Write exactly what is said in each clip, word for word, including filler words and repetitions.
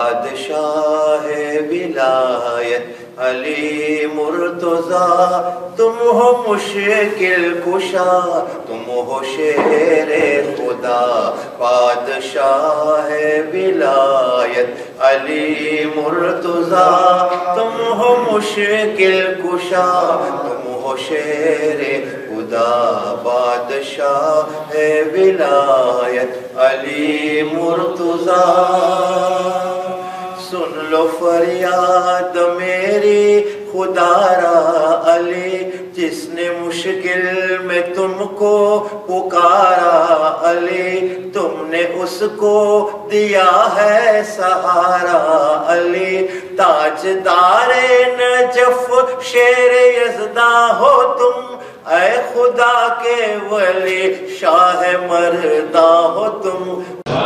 بادشاہ ولایت علی مرتضیٰ، تم ہو مشکل کشا، تم ہو شیر خدا. بادشاہ ولایت علی مرتضیٰ، تم ہو مشکل کشا، تم ہو شیر خدا. بادشاہ ولایت علی مرتضیٰ، سن لو فریاد میری خدا را علی، جس نے مشکل میں تم کو پکارا علی، تم نے اس کو دیا ہے سہارا علی. تاجدار نجف شیر یزداں ہو تم، اے خدا کے ولی شاہ مرداں ہو تم.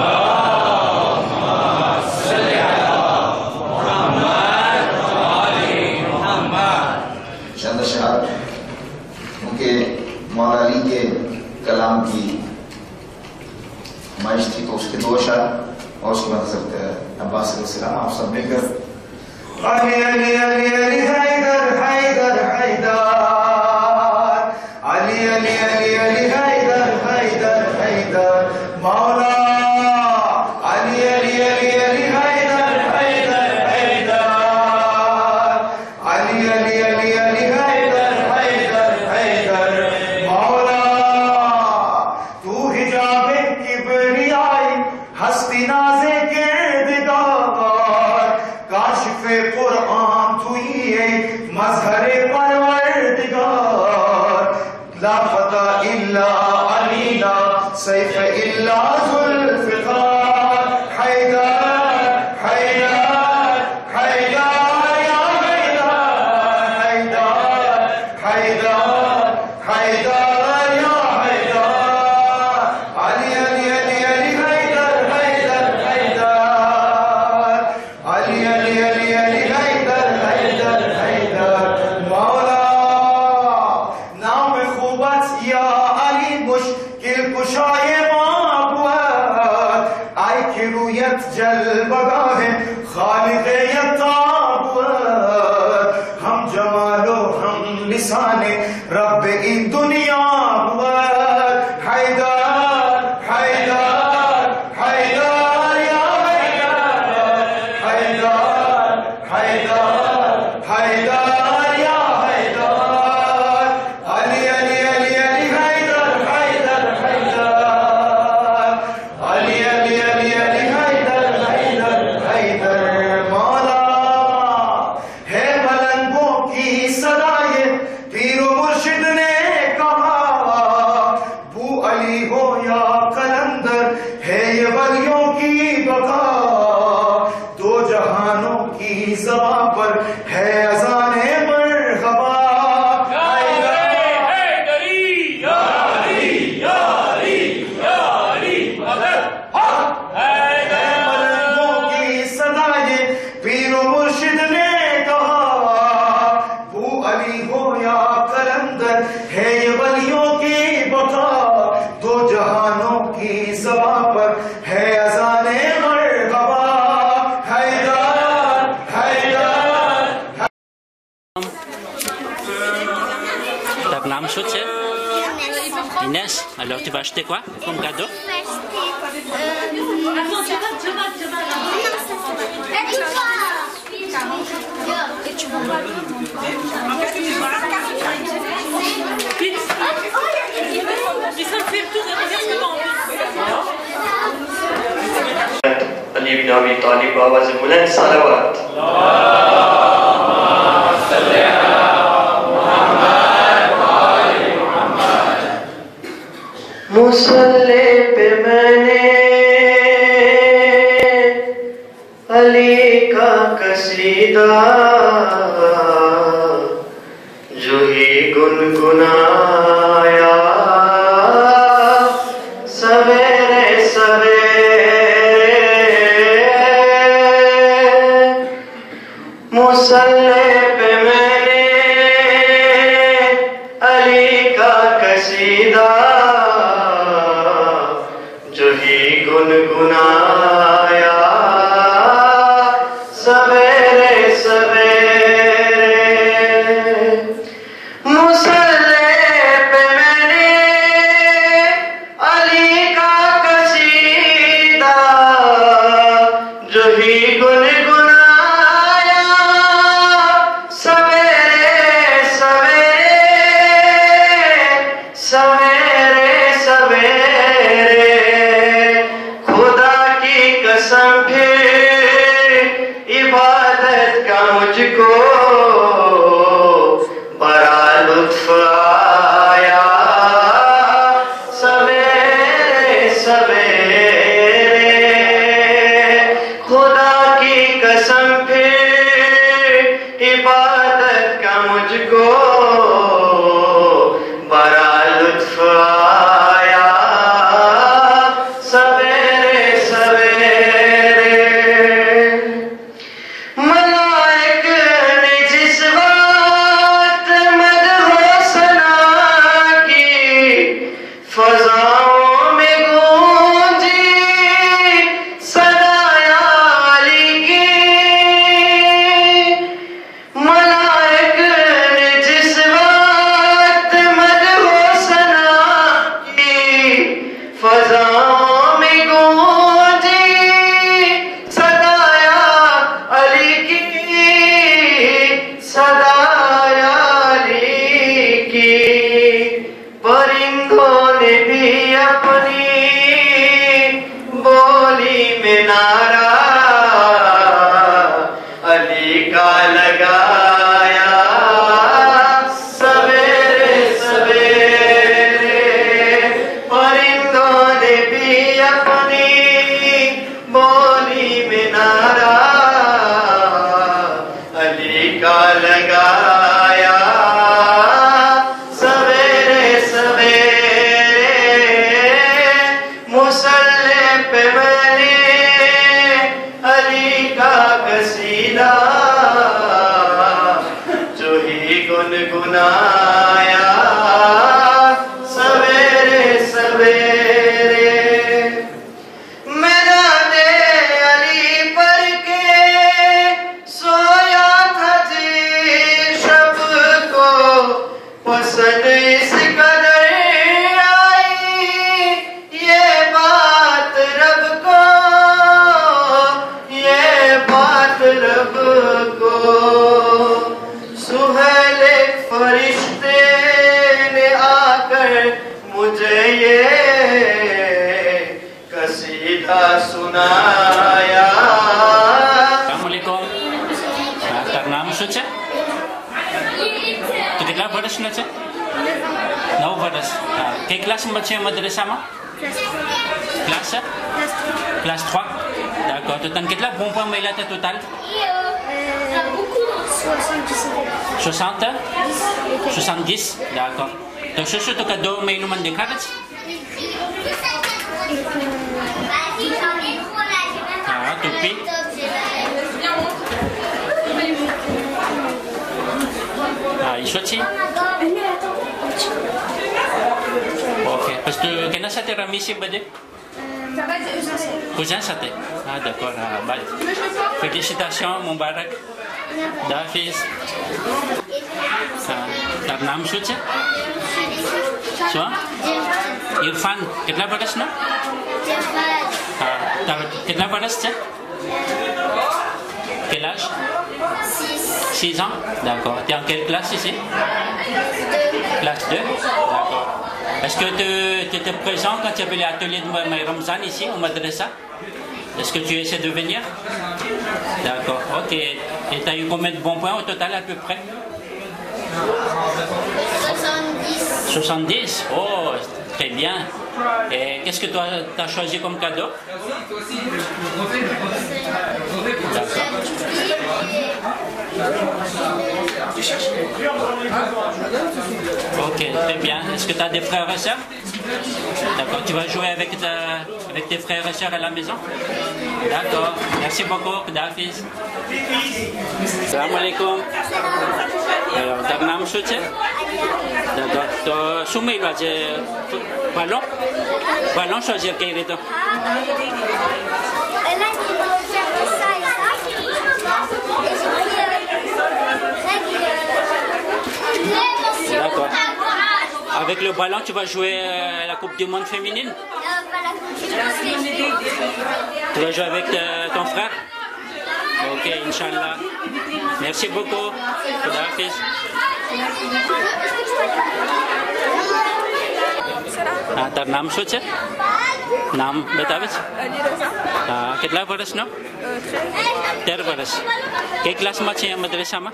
چند اشعار کیونکہ مولا علی کے کلام کی نمائش تھی تو اس کے دو اشعار اور اس کے بعد حضرت عباس علیہ السلام آپ سب مل کر علی علی علی علی حیدر حیدر حیدر علی علی علی علی حیدر حیدر حیدر مولا علی علی علی علی حیدر حیدر حیدر علی علی علی علی حیدر حیدر حیدر مولا تو حجاب کبریائی ہستی نازے کردگار کاشف قرآن تو یہ مظہر پروردگار لا فتح الا علینا سیف الا ذوالفقار حیدر حیدر حیدر یا حیدر حیدر حیدر حیدر یا حیدر علی علی علی علی حیدر حیدر حیدر علی علی علی علی حیدر حیدر حیدر مولا نام خوبت یا علی مشکل کشای معبود آئی کی رویت جلوگاہ خالق یتابود ہم جمال و ہم لسان رب این دنیا بود حیدر حیدر حیدر یا حیدر حیدر حیدر حیدر یا حیدر علی علی علی علی حیدر حیدر حیدر علی علی علی علی حیدر حیدر حیدر مولا ہے ملنگوں کی صدائے پیر و مرشد نے کہا بو علی ہو یا قلندر ہے یہ ولیوں کی بقا دو جہانوں کی زبان پر ہے اذان مرحبا ملنگوں کی صدائے پیر و مرشد نے کہا بو علی ہو یا قلندر ہے یہ ولیوں کی بقا دو جہانوں کی زبان پر ہے اذان مرحبا Haider Haider. Ta plan shoot c'est Inès, alors tu vas acheter quoi comme cadeau? علی بن ابی طالب آواز بلند صلوات. مصلی پہ میں نے علی کا قصیدہ جو ہی گنگنایا سویرے سویرے مصلی پہ میں نے علی کا قصیدہ جو ہی گنگنایا سویرے سویرے مسلح پہ میں نے علی کا قصیدہ جو ہی گنگنایا سویرے سویرے سویرے سویرے خدا کی قسم پھر عبادت کا مجھ کو بڑا لطف آیا سویرے سویرے خدا کی قسم پھر عبادت کا مجھ کو بڑا لطف آیا سویرے سویرے ملائک نے جس وقت مدح و ثنا کی فضاؤں میں گونجی صدائے علی کی ملائک نے جس وقت مدح و ثنا کی فضاؤں میں گونجی صدائے علی کی صدائے علی کی پرندوں نے بھی اپنی بولی میں نعرہ علی کا لگایا سویرے سویرے پرندوں نے بھی اپنی بولی میں نعرہ علی کا لگایا سویرے سویرے مسلح پہ میں نے علی کا قصیدہ جو ہی گنگنایا سویرے سویرے میرا دے علی پر کے سویا تھا جی شب کو پسند اس قدر آئی یہ بات رب کو یہ بات رب کو سہیل ایک فرشتے نے آ کر مجھے یہ قصیدہ سنایا Assalamualaikum. Ah, tak nama saja. Kita baras saja. Nau baras. Ah, ke kelas membaca madrasah mah? Kelas ya? Kelas trois. D'accord. Tu t'en quel bon point mais là total? soixante. soixante-dix. D'accord. Donc ce que tu as deux mais nous mandé cartes. Ah, topi. Ah, iso ci? Ok. Parce que kena sa terra misi ba de? Cousin sa te? Ah, d'accord. Ah, bal. Félicitations, mon barak. Dafiz. Ah, tak naam શું છે? શું? Irfan. કેટલા વર્ષનો? Ah, tak કેટલા વર્ષ છે? Quel âge? six ans? D'accord. Tu es en quelle classe ici? Classe deux? D'accord. Est-ce que tu étais présent quand il y avait l'atelier de Maï Ramzan ici, au madrasa? Est-ce que tu essaies de venir? D'accord. Ok. Et tu as eu combien de bons points au total à peu près? soixante-dix. soixante-dix? Oh, très bien. Et qu'est-ce que tu as, as choisi comme cadeau? D'accord. Ok, très bien. Est-ce que tu as des frères et sœurs? D'accord. Tu vas jouer avec, ta, avec tes frères et sœurs à la maison? D'accord. Merci beaucoup, Dafiz. Salam alaikum. Alors, tak naam શું છે? D'accord. તો શું મળ્યું આજે? Ballon? Ballon choisir quel est? Elle a dit de faire ça et ça. avec le ballon, tu vas jouer euh, la Coupe du Monde féminine? Tu vas jouer avec euh, ton frère? Ok, Inch'Allah. Merci beaucoup. Khuda Hafiz. Ah, tar naam શું છે? નામ બતાવે છે? હા, કેટલા વર્ષનો? તેર વર્ષ. કઈ ક્લાસમાં છે આ મદ્રસામાં?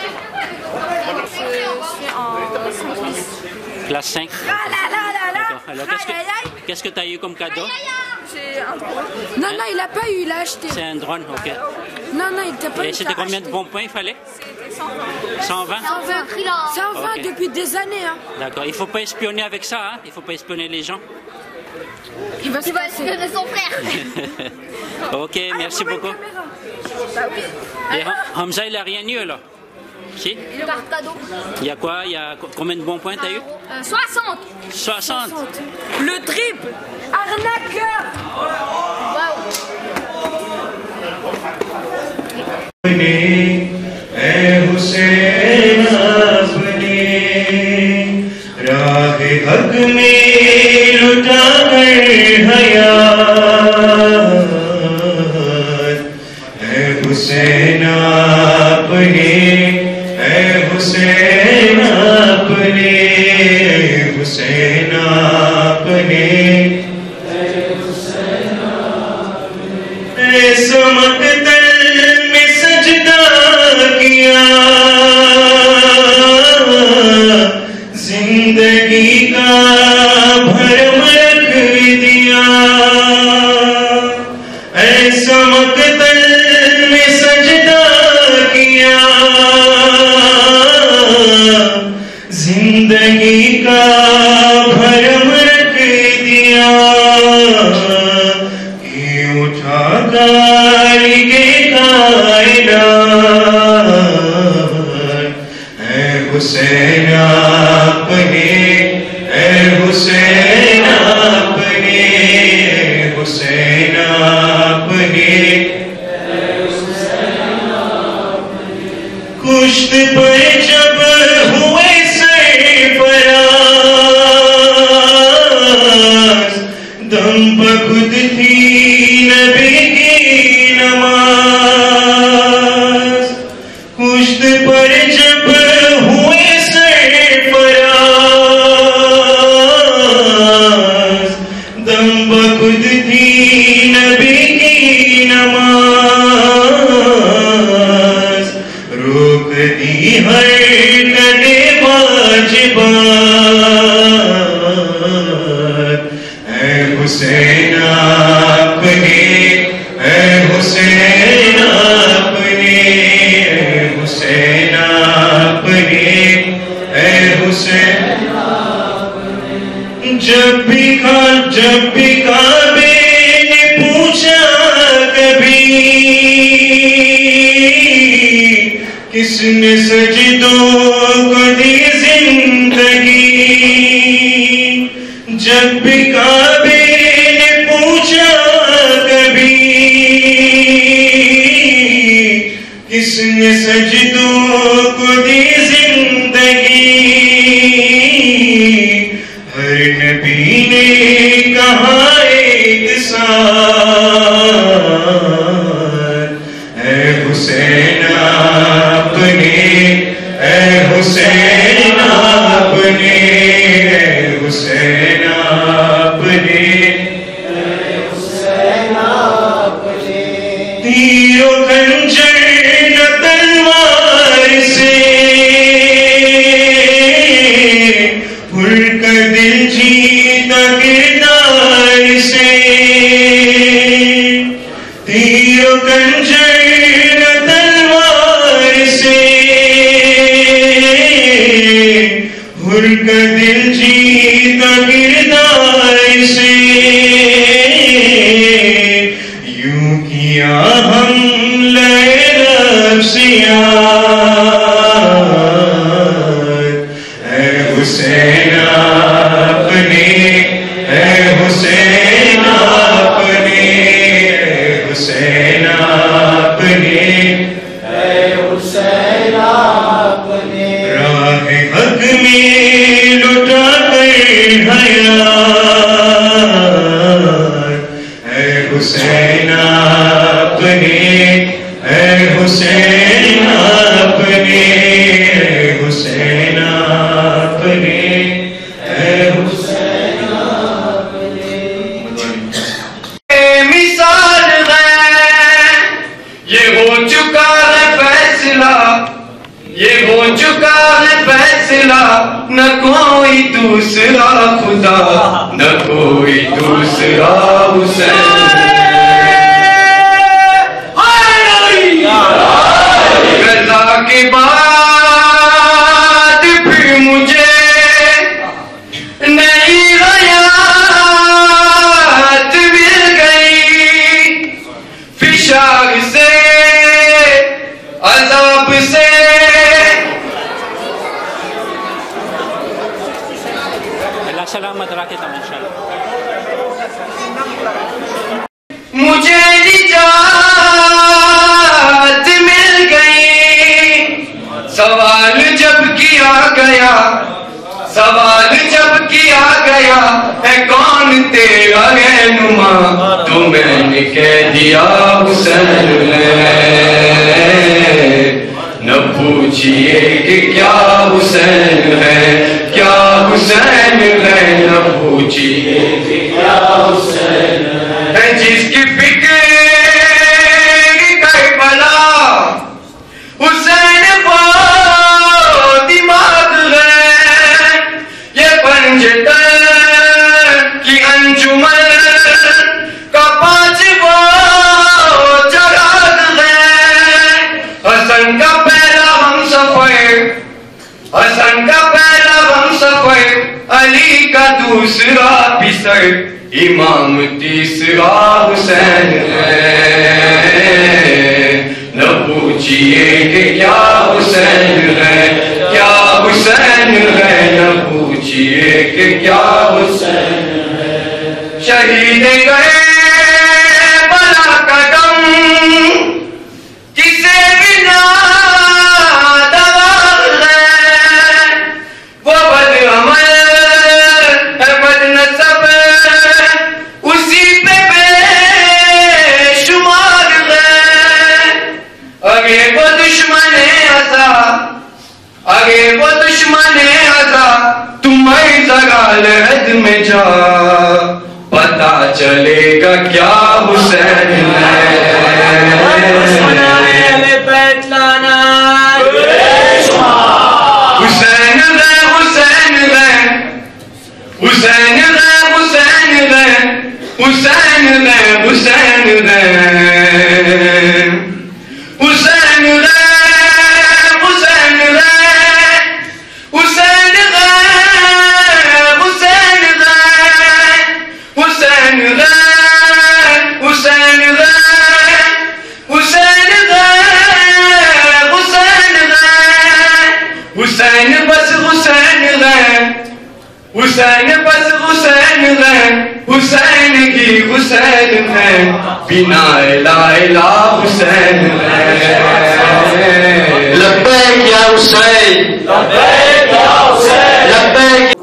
Classe cinq. D'accord. Alors, qu'est-ce que qu'est-ce que tu as eu comme cadeau? C'est un drone. Non, non, il n'a pas eu, il a acheté. C'est un drone, ok. Non, non, il t'a pas eu. Et c'était combien de bons points il fallait? cent vingt. cent vingt, cent vingt Ok. depuis des années. Hein. D'accord. Il ne faut pas espionner avec ça, hein? Il ne faut pas espionner les gens. Il va se Tu vas passer. espionner son frère. Ok, merci beaucoup. Bah oui. Et Ham- Hamza, il n'a rien eu alors? Si? Par cadeau. Il y a quoi? Il y a co- combien de bons points tu as eu? Euh, soixante. soixante. Le triple. Arnaqueur. حسین اپنے راہ حق میں لٹا کر حیات اے حسین اپنے اے حسین اپنے حسین اپنے اے سمت تل میں سجدہ کیا زندگی کا بھرم رکھ دیا ایسا مقتل میں سجدہ کیا زندگی کا بھرم رکھ دیا کہ اٹھا کائے کائنات اے حسین اپنے اے حسین اپنے حسین اپنے کشت پر جب ہوئے سرفراز دم بخود تھی نبی کی نماز کشت پر جب ہوئے سرفراز دم بخود تھی نبی کی نماز روک دی ہر کدے واجبات اے حسین اپنے اے حسین اپنے اے حسین اپنے اے حسین جب بھی کھا جب بھی کعبے نے پوچھا کبھی کس نے سجدوں کو دی زندگی جب بھی کعبے نے پوچھا کبھی کس نے سجدوں کو دی زندگی ہر نبی نے کہا ایک ساتھ اے حسین اپنے اے حسین اپنے اے حسین اپنے تیر و خنجر نہ تلوار سے پھر کر دل جیتا کردار سے تیر و خنجر نہ تلوار سے پھر کر دل جیتا کردار سے یوں کیا ہم لے نفسیات اے حسین اپنے اے حسین اپنے اے حسین اپنے اے حسین اپنے راہ حق میں لٹا کر چکا ہے فیصلہ یہ ہو چکا ہے فیصلہ نہ کوئی دوسرا خدا نہ کوئی دوسرا حسین غزہ کے بعد پھر مجھے نئی حیات مل گئی فشار سے عذاب سے اللہ سلامت رکھے تم انشاءاللہ مجھے نجات مل گئی سوال جب کیا گیا سوال جب کیا گیا ہے کون تیرا رہنما تو میں نے کہہ دیا حسین ہے نہ پوچھئے کہ کیا حسین ہے کیا حسین ہے نہ پوچھئے کہ کیا حسین ہے جس کی فکر کربلا حسین وہ دماغ ہے یہ پنجتن کی انجمن کا پانچ وہ چراغ ہے حسن کا پہلا ہم سفر حسن کا پہلا ہم سفر علی کا دوسرا پسر امام تیسرا حسین ہے نہ پوچھئے کہ کیا حسین ہے کیا حسین ہے نہ پوچھئے کہ کیا حسین ہے شہید گئے بلا قدم کسے بنا دوا ہے وہ بد عمل ہے بد نسب اسی پہ بے شمار ہے اگے وہ دشمن عزا اگے وہ دشمن عزا تمہیں ذرا لحد میں جا پتا چلے گا کیا حسین ہے حسین ہے حسین ہے حسین ہے حسین ہے حسین ہے حسین ہے حسین ہے حسین ہے حسین ہے حسین ہے حسین ہے حسین ہے حسین ہے حسین ہے حسین بس حسین ہے حسین بس حسین ہے حسین ہی حسین ہے بنا الہ الا حسین ہے لبیک یا حسین لبیک